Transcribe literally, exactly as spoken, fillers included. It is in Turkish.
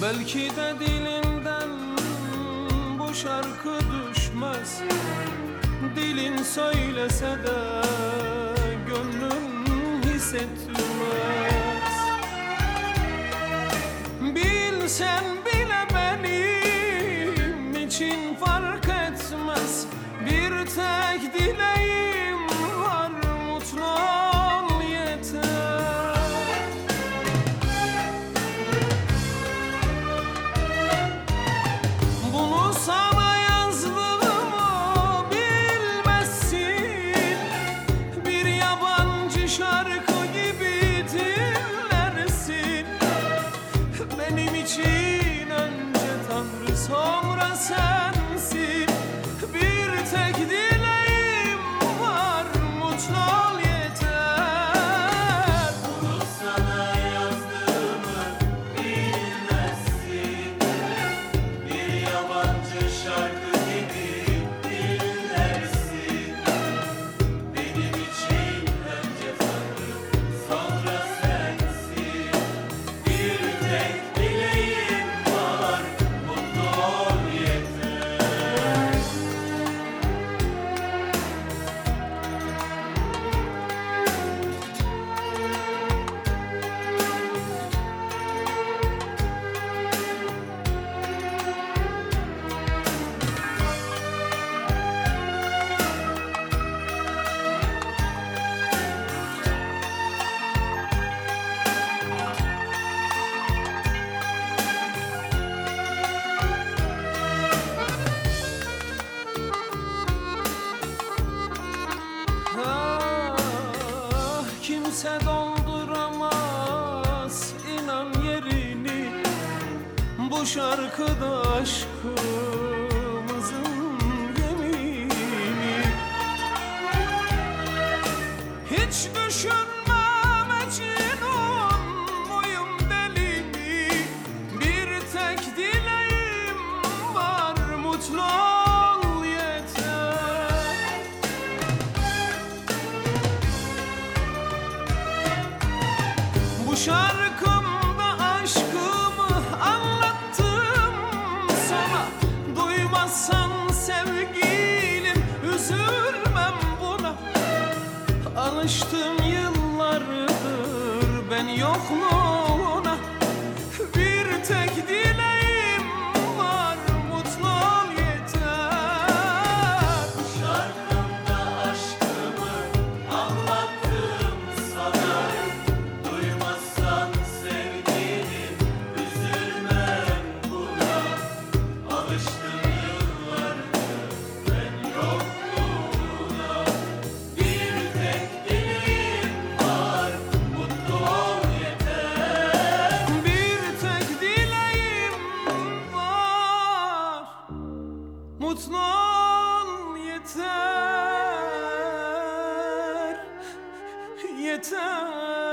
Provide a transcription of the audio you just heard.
Belki de dilinden bu şarkı düşmez. Dilin söylese de gönlün hissetmez. Bilsen bile benim için fark etmez. Bir tek dileğim var, mutlu ol yeter. Bunu sana yazdığımı bilmezsin. Bir yabancı şarkı gibi dinlersin. Benim için önce Tanrı, sonra sensin. Bir tek dileğim var, mutlu ol yeter. Bunu sana yazdığımı bilmezsin. Bir yabancı şarkı gibi dinlersin. Benim için önce Tanrı, sonra sensin. Bir tek dileğim var, mutlu ol yeter. Ah, kimse dolduramaz inan yerini. Bu şarkıda aşkımızın yemini. Hiç düşünmem Mecnun muyum, deli mi? Bir tek dileğim var, mutlu ol yeter. Bu şarkımda aşkımı anlattım sana. Duymazsan sevgilim, üzülmem buna. Alıştım yıllardır ben yokluğuna. Bir tek dileğim var, mutlu ol yeter. Şarkımda aşkımı anlattım sana. Duymazsan sevgilim, üzülmem buna. Alıştım yıllardır ben yokluğuna. Bir tek dileğim var, mutlu ol yeter. Bir tek dileğim var, mutlu ol yeter, yeter.